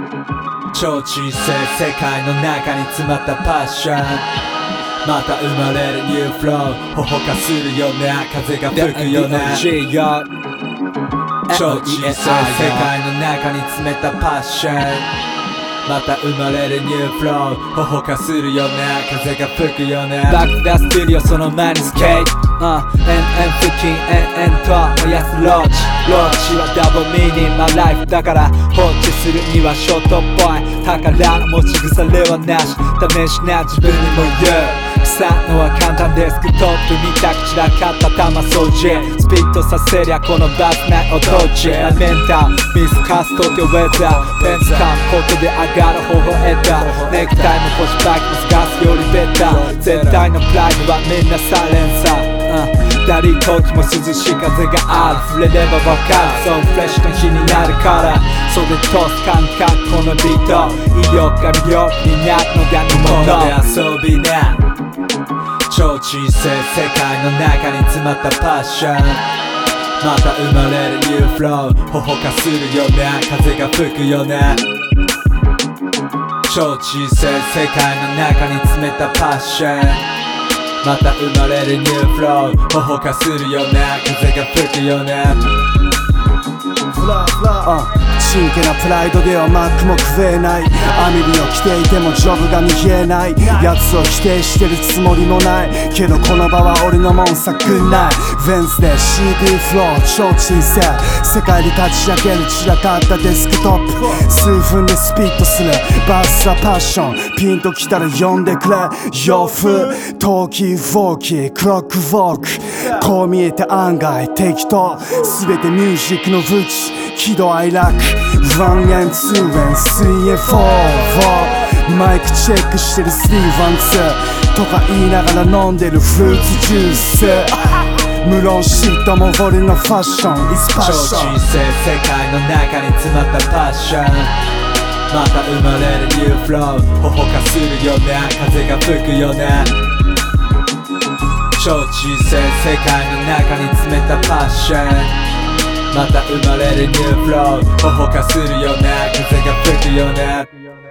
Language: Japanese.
超小さい世界の中に詰まったパッション、また生まれるニューフロー、ほほかするよね、風が吹くよね。超小さい世界の中に詰めたパッション、また生まれるニューフロー、ほほかするよね、風が吹くよね。バックダスティリオその前にスケート、延々付近延々と燃やすローチはダブルミーニングマイライフだから放置するにはショートっぽい、宝の持ち腐れはなし、試しな自分にも言う、腐るのは簡単デスクトップみたく散らかった玉掃除、スピットさせりゃこのバスないおとち、メンタルミスカス東京ウェザー、ペンスカムことで上がる方法得た、ネクタイも腰バイクもスガスよりベタ、全体のプライドはみんなサイレンサー、ダリー空気も涼しい風がある、触れればわかる、そうフレッシュな日になるから、袖通す感覚このビート、威力が魅力になるのが煮物遊びね。超小さい世界の中に詰まったパッション、また生まれるニューフロー、ほほかするよね、風が吹くよね。超小さい世界の中に詰めたパッション、また生まれるニューフロー、ほほかするよね、風が吹くよね。 真剣なプライドではマックも食えない、網火を着ていてもジョブが見えない、奴を否定してるつもりもないけどこの場は俺のもんさグッナイヴェンズで CD フロー超小さい世界に立ち上げる散らかったデスクトップ、数分でスピットするバッサパッション、ピンときたら呼んでくれ洋風トーキーフォーキークロックフォーク、こう見えて案外適当、全てミュージックのブチ喜怒哀楽 1and 2 and 3 and 4マイクチェックしてる312とか言いながら飲んでるフルーツジュース無論嫉妬も俺のファッション It's passion 超小さい世界の中に詰まったパッション、また生まれるニューフロー、ほほかするよね、風が吹くよね。超小さい世界の中に詰めたパッション、また生まれるニューフロー、ほほかするよね、風が吹くよね。